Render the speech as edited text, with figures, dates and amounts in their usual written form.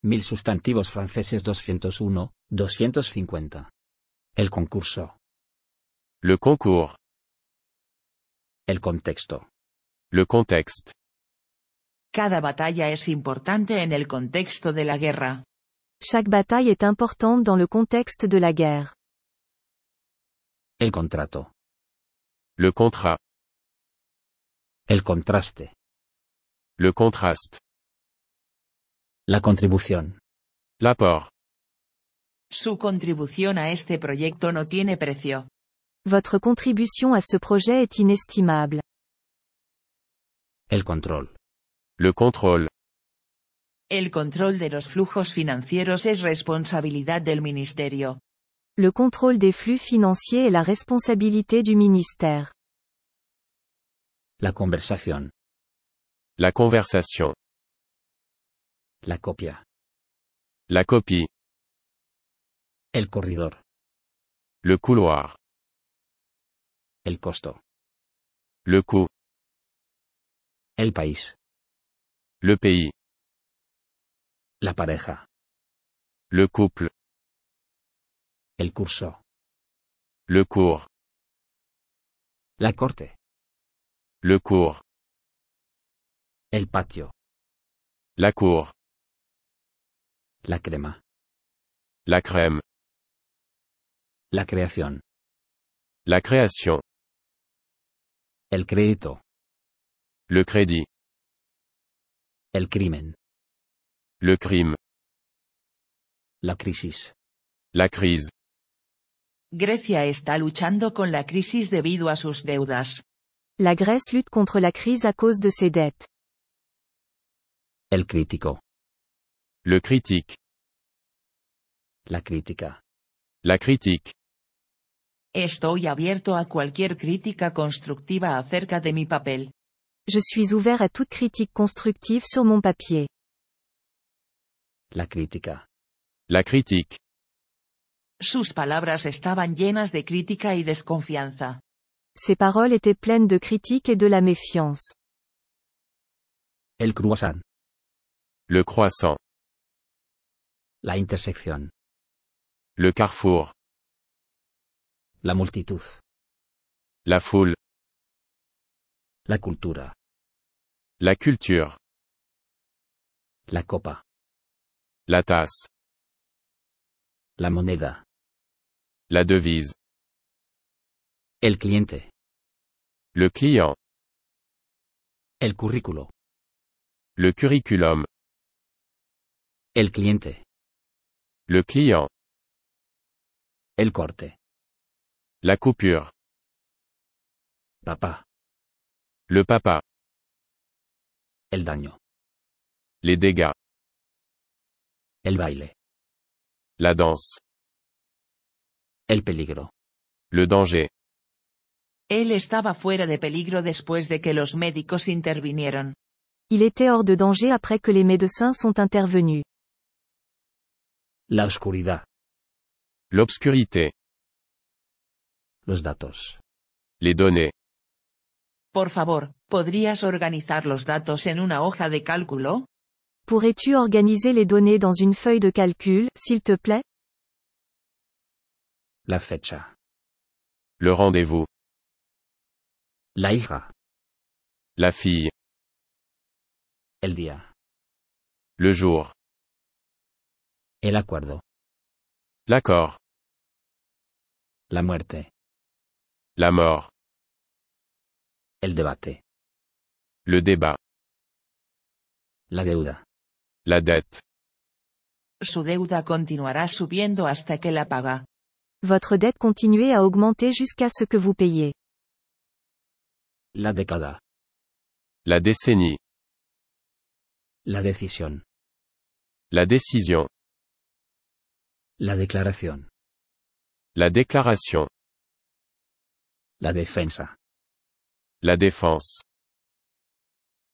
1000 sustantivos franceses 201, 250. El concurso. Le concours. El contexto. Le contexte. Cada batalla es importante en el contexto de la guerra. Chaque bataille est importante dans le contexte de la guerre. El contrato. Le contrat. El contraste. Le contraste. La contribución. L'apport. Su contribución a este proyecto no tiene precio. Votre contribution à ce projet est inestimable. El control. Le contrôle. El control de los flujos financieros es responsabilidad del ministerio. Le contrôle des flux financiers est la responsabilité du ministère. La conversación. La conversation. La copia. La copie. El corredor. Le couloir. El costo. Le coût. El país. Le pays. La pareja. Le couple. El curso. Le cours. La corte. Le cours. El patio. La cour. La crema. La crème. La creación. La création. El crédito. Le crédit. El crimen. Le crime. La crisis. La crise. Grecia está luchando con la crisis debido a sus deudas. La Grèce lutte contre la crise à cause de ses dettes. El crítico. Le critique. La crítica. La critique. Estoy abierto a cualquier crítica constructiva acerca de mi papel. Je suis ouvert à toute critique constructive sur mon papier. La crítica. La critique. Sus palabras estaban llenas de crítica y desconfianza. Ses paroles étaient pleines de critiques et de la méfiance. El croissant. Le croissant. La intersección. Le carrefour. La multitud. La foule. La cultura. La culture. La copa. La tasse. La moneda. La devise. El cliente. Le client. El currículo. Le curriculum. El cliente. Le client. El corte. La coupure. Papá. Le papa. El daño. Les dégâts. El baile. La danse. El peligro. Le danger. Él estaba fuera de peligro después de que los médicos intervinieron. Il était hors de danger après que les médecins sont intervenus. La oscuridad. L'obscurité. Los datos. Les données. Por favor, ¿podrías organizar los datos en una hoja de cálculo? Pourrais-tu organiser les données dans une feuille de calcul, s'il te plaît? La fecha. Le rendez-vous. La hija. La fille. El día. Le jour. El acuerdo. L'accord. La muerte. La mort. El debate. Le débat. La deuda. La dette. Su deuda continuará subiendo hasta que la paga. Votre dette continue à augmenter jusqu'à ce que vous payiez. La década. La décennie. La decisión. La décision. La declaración. La déclaration. La defensa. La défense.